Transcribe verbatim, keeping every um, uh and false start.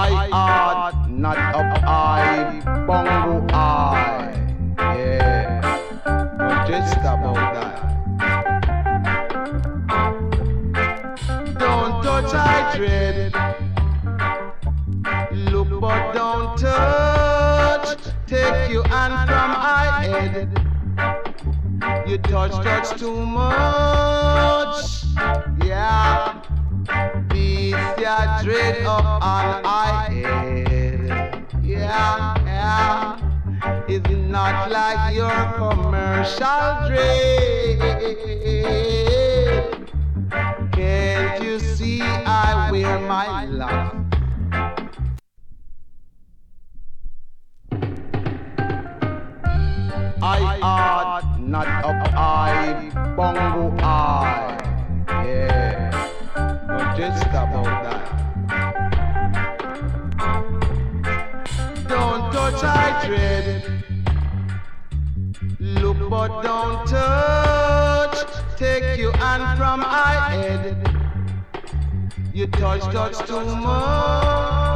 I art not up I, bongo I. Yeah, but just about that. Don't touch I dread. Look but don't touch. Take your hand from I head. You touch, touch too much. Yeah. Beast ya dread up on I head. Yeah, yeah. It's not like your commercial dread. Can't you see I wear my love? I art not up I, bongo I. Yeah, but just about that. Don't touch I dread. Look but don't touch. Take your hand from I head. You touch, touch too much.